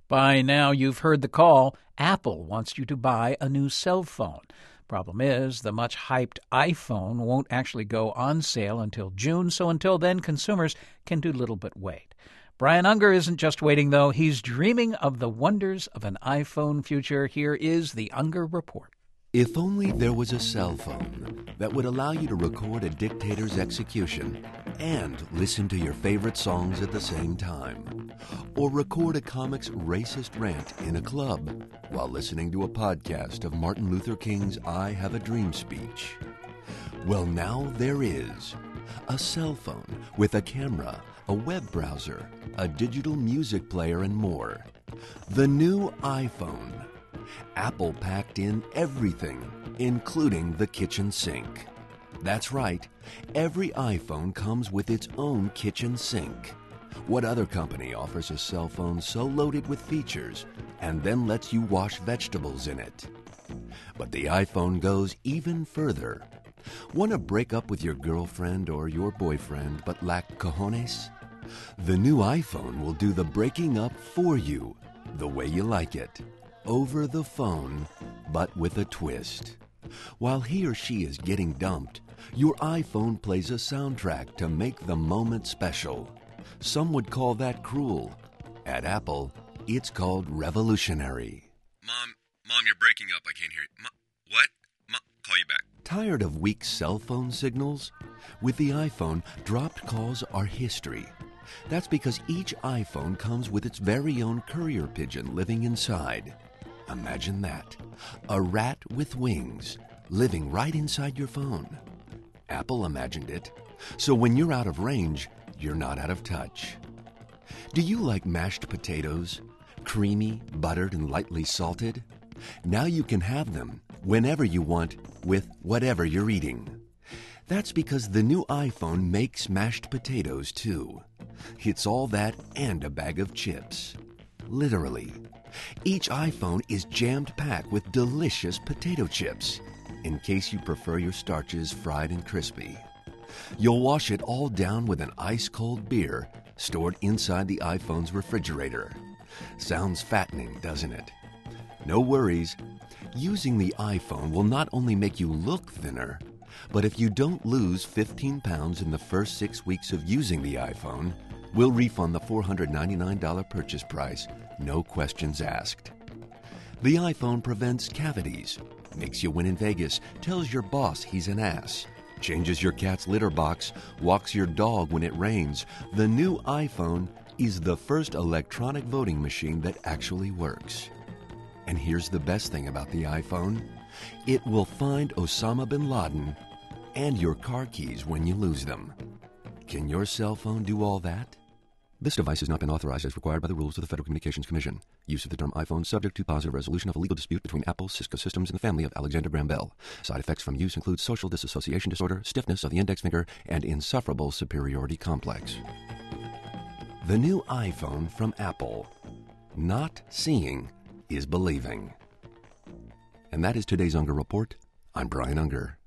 By now, you've heard the call. Apple wants you to buy a new cell phone. Problem is, the much-hyped iPhone won't actually go on sale until June, so until then, consumers can do little but wait. Brian Unger isn't just waiting, though. He's dreaming of the wonders of an iPhone future. Here is the Unger Report. If only there was a cell phone that would allow you to record a dictator's execution and listen to your favorite songs at the same time. Or record a comic's racist rant in a club while listening to a podcast of Martin Luther King's I Have a Dream speech. Well, now there is. A cell phone with a camera, a web browser, a digital music player, and more. The new iPhone. Apple packed in everything, including the kitchen sink. That's right, every iPhone comes with its own kitchen sink. What other company offers a cell phone so loaded with features and then lets you wash vegetables in it? But the iPhone goes even further. Want to break up with your girlfriend or your boyfriend but lack cojones? The new iPhone will do the breaking up for you, the way you like it. Over the phone, but with a twist. While he or she is getting dumped, your iPhone plays a soundtrack to make the moment special. Some would call that cruel. At Apple, it's called revolutionary. Mom, you're breaking up. I can't hear you. What? Call you back. Tired of weak cell phone signals? With the iPhone, dropped calls are history. That's because each iPhone comes with its very own courier pigeon living inside. Imagine that. A rat with wings living right inside your phone. Apple imagined it, so when you're out of range, you're not out of touch. Do you like mashed potatoes? Creamy, buttered, and lightly salted? Now you can have them whenever you want with whatever you're eating. That's because the new iPhone makes mashed potatoes, too. It's all that and a bag of chips. Literally. Each iPhone is jammed packed with delicious potato chips, in case you prefer your starches fried and crispy. You'll wash it all down with an ice-cold beer stored inside the iPhone's refrigerator. Sounds fattening, doesn't it? No worries. Using the iPhone will not only make you look thinner, but if you don't lose 15 pounds in the first 6 weeks of using the iPhone, we'll refund the $499 purchase price, no questions asked. The iPhone prevents cavities, makes you win in Vegas, tells your boss he's an ass, changes your cat's litter box, walks your dog when it rains. The new iPhone is the first electronic voting machine that actually works. And here's the best thing about the iPhone. It will find Osama bin Laden and your car keys when you lose them. Can your cell phone do all that? This device has not been authorized as required by the rules of the Federal Communications Commission. Use of the term iPhone subject to positive resolution of a legal dispute between Apple, Cisco Systems, and the family of Alexander Graham Bell. Side effects from use include social disassociation disorder, stiffness of the index finger, and insufferable superiority complex. The new iPhone from Apple. Not seeing is believing. And that is today's Unger Report. I'm Brian Unger.